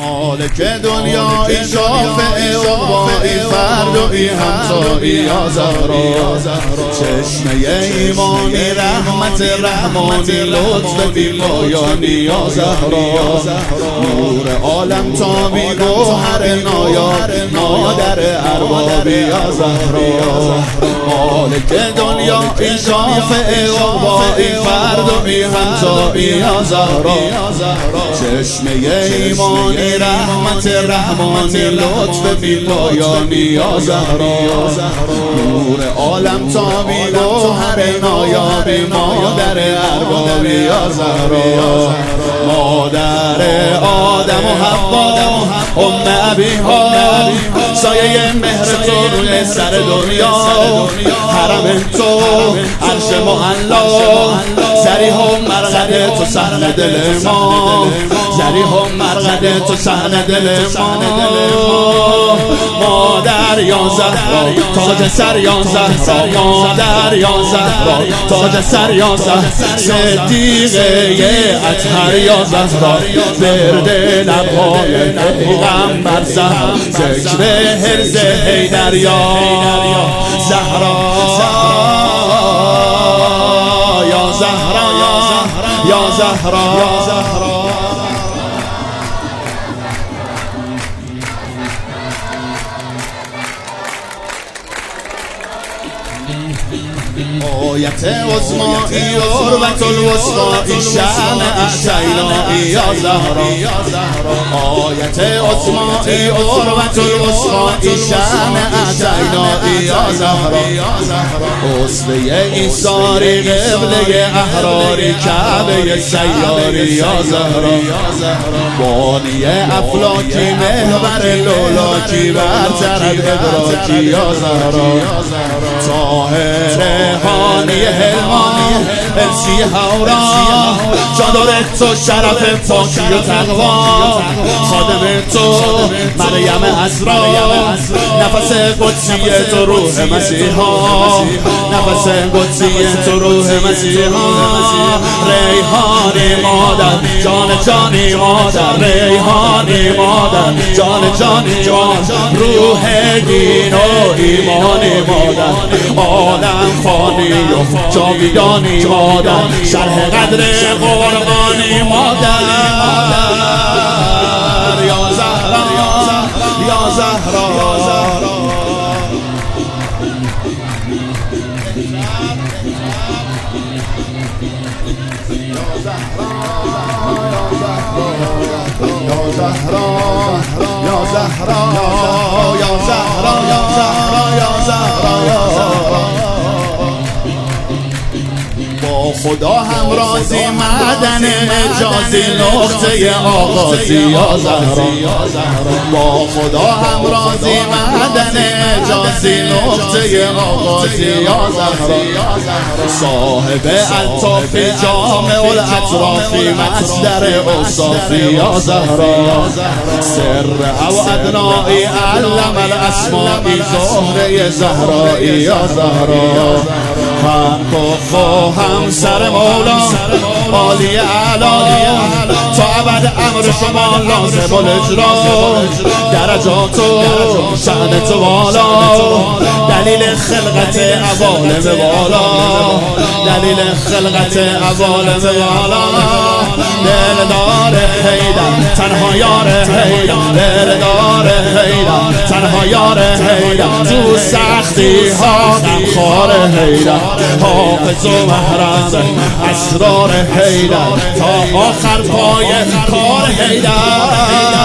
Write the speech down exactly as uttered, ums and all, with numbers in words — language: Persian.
مالک دنیای شافع عقبایی فردایی همتایی یا زهرا چشمه ایمانی رحمت رحمانی لطف بی پایانی یا زهرا نور عالم تابی گوهر نایاب مادر اربابی یا زهرا مالک دنیای شافع عقبایی فردایی همتایی یا زهرا چشمه ایمانی رحمت رحمانی لطف بی پایانی یا زهرا نور عالم تابی گوهر نایابی مادر اربابی یا زهرا مادر آدم و حوا ام ابیها سایه مهر تو روی سر دنیا حرم تو عرش معلا زریح و مرقد تو صحن دل ما زریح و مرقد تو صحن دل ما مادر یا زهرا تاج سر یا زهرا مادر یا زهرا تاج سر یا زهرا صدیقه اطهر یا زهرا برد لبهای پیغمبر زهرا ذکر حرز حیدر یا زهرا یا زهرا یا زهرا آیت عظمایی عروة الوثقی شأن اعطینایی یا زهرا آیت عظمایی عروة الوثقی شأن اعطینایی یا زهرا اسوه ایثاری قبله احراری کعبه سیاری یا زهرا بانی افلاکی محور لولاکی برترد ادراکی یا زهرا طاهر هانی حلمان انسی هورا چادر تو شرف پاکی و تقوا خادم تو مریم عذرا نفس قدسی تو روح مسیحا نفس قدسی تو روح مسیحا ریحانی مادر جان جانی مادر ریحانی مادر جان جانی مادر روح دین و ایمانی مادر عالم فانی و جاویدانی مادر شرح قدر قرآنی مادر یا زهرا یا زهرا یا زهرا یا زهرا یا زهرا یا زهرا یا زهرا با خدا هم راضی معدن اجازی نقطه آغازی یا زهرا با خدا هم راضی معدن اجازی نقطه آغازی یا زهرا صاحب الطافی جامع الاطرافی مصدر اوصافی یا زهرا سر او ادنایی علم الاسمائی زهره زهرایی یا زهرا هم کف و هم سر مولا عالی اعلا تا ابد امر شما لازم الاجرا درجات و شأن تو بالا دلیل خلقت عوالم بالا دلیل خلقت عوالم بالا دلدار حیدر تنها یار حیدر دلدار حیدر تنها یار حیدر تو سختی ها غمخوار حیدر حافظ و محرز اسرار حیدر تا آخر پای کار حیدر